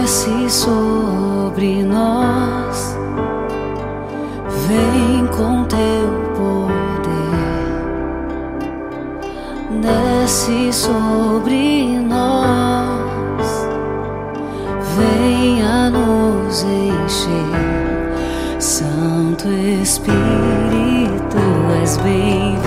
desce sobre nós, vem com teu poder, desce sobre nós, venha nos encher. Santo Espírito, és bem-vindo,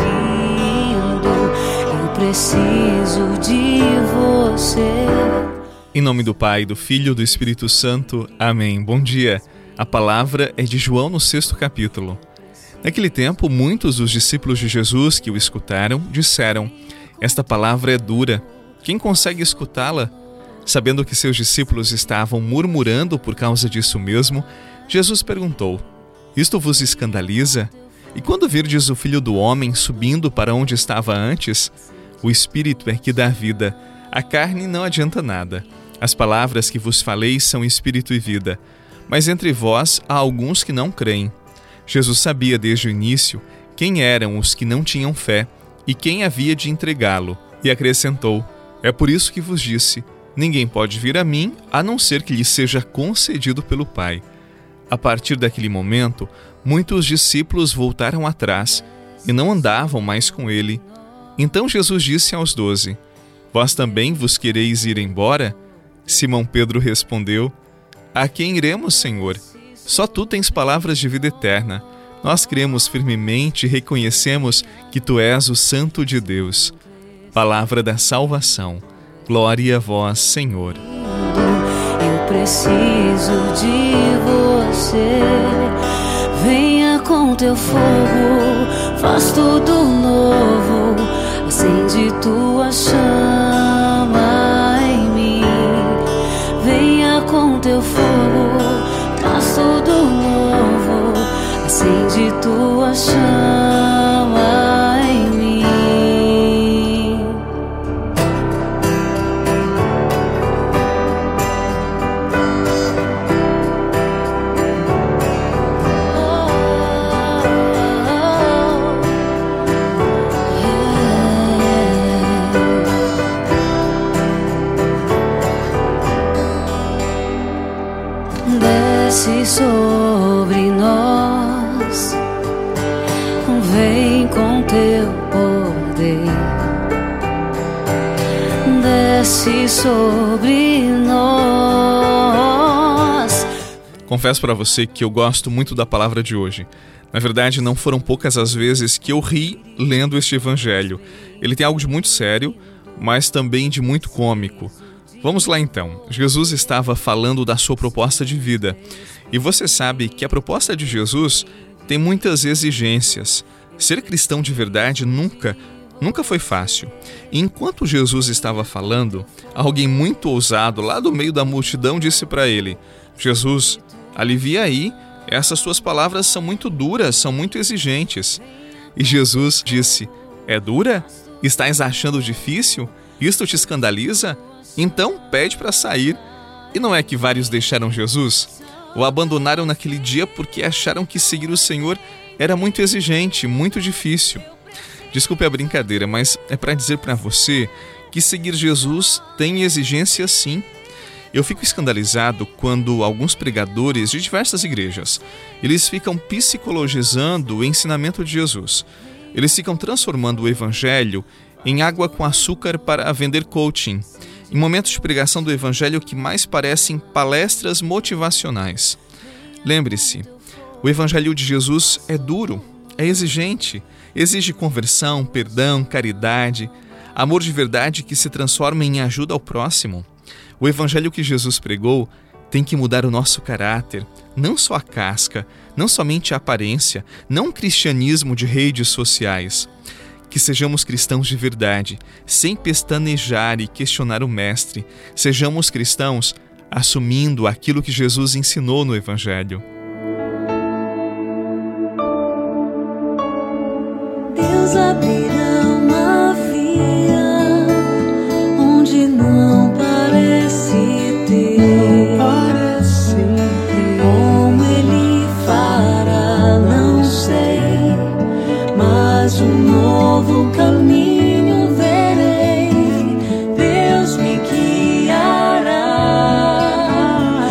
eu preciso de você. Em nome do Pai, do Filho e do Espírito Santo. Amém. Bom dia. A palavra é de João no 6º capítulo. Naquele tempo, muitos dos discípulos de Jesus que o escutaram disseram: esta palavra é dura, quem consegue escutá-la? Sabendo que seus discípulos estavam murmurando por causa disso mesmo, Jesus perguntou: isto vos escandaliza? E quando virdes o Filho do Homem subindo para onde estava antes? O Espírito é que dá vida, a carne não adianta nada. As palavras que vos falei são espírito e vida, mas entre vós há alguns que não creem. Jesus sabia desde o início quem eram os que não tinham fé e quem havia de entregá-lo, e acrescentou: é por isso que vos disse, ninguém pode vir a mim a não ser que lhe seja concedido pelo Pai. A partir daquele momento, muitos discípulos voltaram atrás e não andavam mais com ele. Então Jesus disse aos 12: vós também vos quereis ir embora? Simão Pedro respondeu: a quem iremos, Senhor? Só tu tens palavras de vida eterna. Nós cremos firmemente e reconhecemos que tu és o Santo de Deus. Palavra da salvação. Glória a vós, Senhor. Eu preciso de você. Venha com teu fogo, faz tudo novo, acende tua chama em mim. Venha com teu fogo, faz tudo novo, acende tua chama em mim. Desce sobre nós, vem com teu poder, desce sobre nós. Confesso para você que eu gosto muito da palavra de hoje. Na verdade, não foram poucas as vezes que eu ri lendo este evangelho. Ele tem algo de muito sério, mas também de muito cômico. Vamos lá então. Jesus estava falando da sua proposta de vida. E você sabe que a proposta de Jesus tem muitas exigências. Ser cristão de verdade nunca foi fácil. E enquanto Jesus estava falando, alguém muito ousado lá do meio da multidão disse para ele: Jesus, alivia aí, essas suas palavras são muito duras, são muito exigentes. E Jesus disse: é dura? Estás achando difícil? Isto te escandaliza? Então pede para sair. E não é que vários deixaram Jesus? O abandonaram naquele dia porque acharam que seguir o Senhor era muito exigente, muito difícil. Desculpe a brincadeira, mas é para dizer para você que seguir Jesus tem exigência sim. Eu fico escandalizado quando alguns pregadores de diversas igrejas, eles ficam psicologizando o ensinamento de Jesus. Eles ficam transformando o evangelho em água com açúcar para vender coaching, em momentos de pregação do evangelho que mais parecem palestras motivacionais. Lembre-se, o evangelho de Jesus é duro, é exigente, exige conversão, perdão, caridade, amor de verdade que se transforma em ajuda ao próximo. O evangelho que Jesus pregou tem que mudar o nosso caráter, não só a casca, não somente a aparência, não um cristianismo de redes sociais. Que sejamos cristãos de verdade, sem pestanejar e questionar o Mestre. Sejamos cristãos assumindo aquilo que Jesus ensinou no Evangelho. Deus abrirá uma via onde não parece ter. Como Ele fará, não sei, mas um novo caminho verei. Deus me guiará.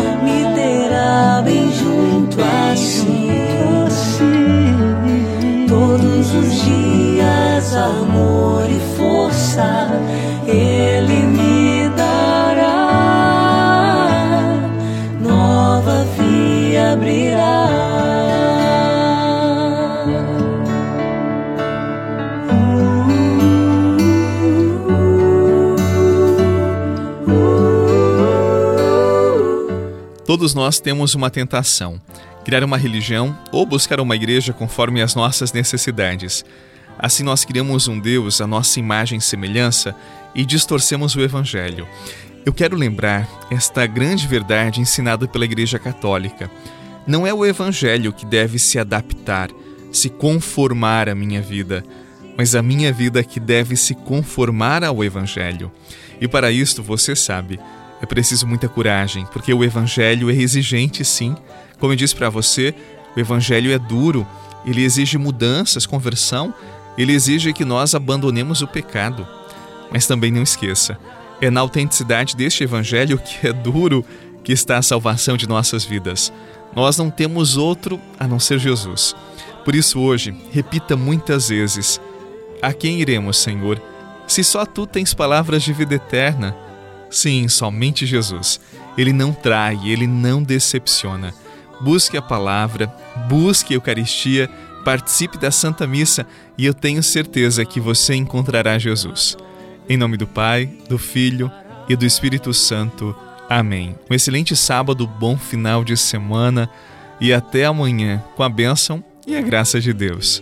Todos nós temos uma tentação: criar uma religião ou buscar uma igreja conforme as nossas necessidades. Assim nós criamos um Deus à nossa imagem e semelhança e distorcemos o Evangelho. Eu quero lembrar esta grande verdade ensinada pela Igreja Católica. Não é o Evangelho que deve se adaptar, se conformar à minha vida, mas a minha vida que deve se conformar ao Evangelho. E para isto, você sabe, é preciso muita coragem, porque o Evangelho é exigente, sim. Como eu disse para você, o Evangelho é duro, ele exige mudanças, conversão, ele exige que nós abandonemos o pecado. Mas também não esqueça, é na autenticidade deste Evangelho, que é duro, que está a salvação de nossas vidas. Nós não temos outro a não ser Jesus. Por isso hoje, repita muitas vezes: a quem iremos, Senhor, se só Tu tens palavras de vida eterna? Sim, somente Jesus. Ele não trai, Ele não decepciona. Busque a palavra, busque a Eucaristia, participe da Santa Missa e eu tenho certeza que você encontrará Jesus. Em nome do Pai, do Filho e do Espírito Santo. Amém. Um excelente sábado, bom final de semana e até amanhã com a bênção e a graça de Deus.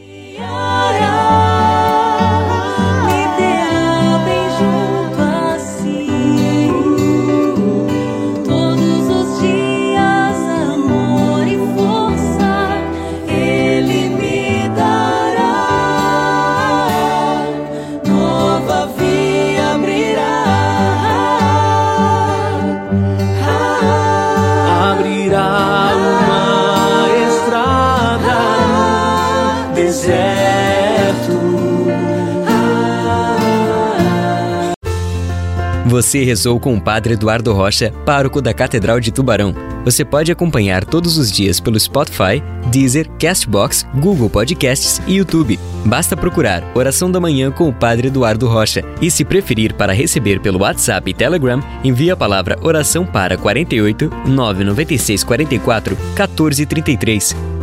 Você rezou com o Padre Eduardo Rocha, pároco da Catedral de Tubarão. Você pode acompanhar todos os dias pelo Spotify, Deezer, Castbox, Google Podcasts e YouTube. Basta procurar Oração da Manhã com o Padre Eduardo Rocha. E se preferir para receber pelo WhatsApp e Telegram, envie a palavra oração para 48 996 44 14 33.